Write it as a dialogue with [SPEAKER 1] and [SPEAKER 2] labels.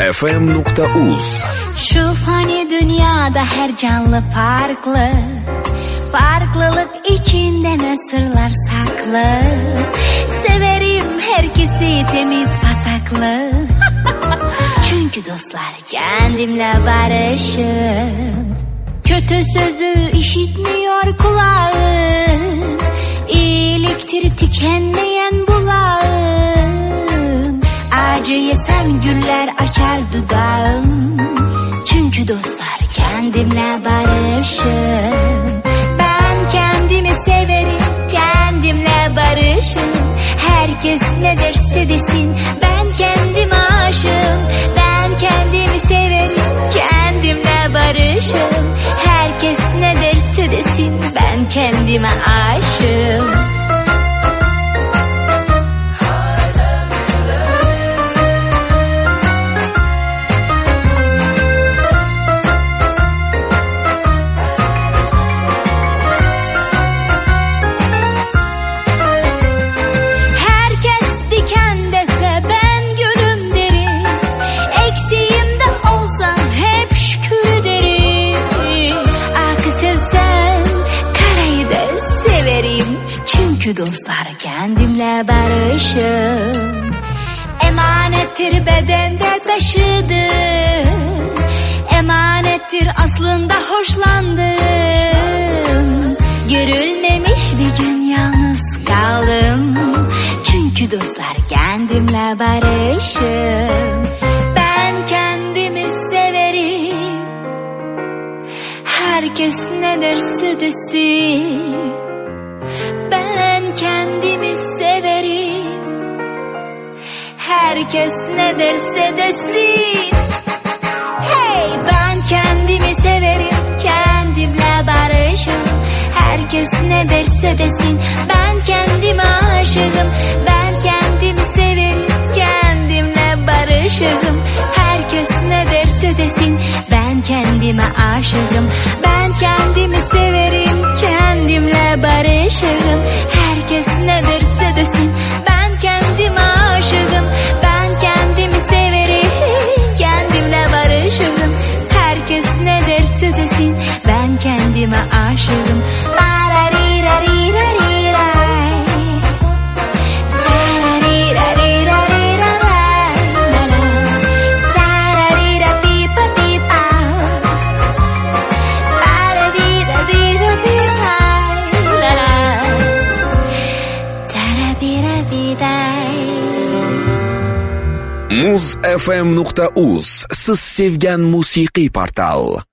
[SPEAKER 1] muzfm.uz.
[SPEAKER 2] Şu fani dünyada her canlı farklı, farklılık içinde sırlar saklı. Severim herkesi temiz pasaklı. Çünkü dostlar kendimle barışım. Kötü sözü işitmiyor kulağım. İyiliktir tükenmeyen bulağım. Acı yesem güller açar dudağım. Çünkü dostlar kendimle barışım. Ben kendimi severim, kendimle barışım. Herkes ne derse desin, ben kendime aşığım. Ben kendimi severim, kendimle barışım. Herkes ne derse desin, ben kendime aşığım. Çünkü dostlar kendimle barışım. Emanettir bedende taşıdım. Emanettir aslında hoşlandım. Görülmemiş bir gün yalnız kaldım. Çünkü dostlar kendimle barışım. Ben kendimi severim. Herkes ne derse desin, ben kendimi severim. Herkes ne derse desin. Hey, ben kendimi severim, kendimle barışım. Herkes ne derse desin, ben kendime aşığım. Ben kendimi severim, kendimle barışım. Herkes ne derse desin, ben kendime aşığım. Ben kendimi severim, kendimle barışım. Herkes ne derse desin, ben kendime aşığım. Ben kendimi severim, kendimle barışım. Herkes ne derse desin, ben kendime aşığım.
[SPEAKER 1] muzfm.uz siz sevgan musiqiy portal.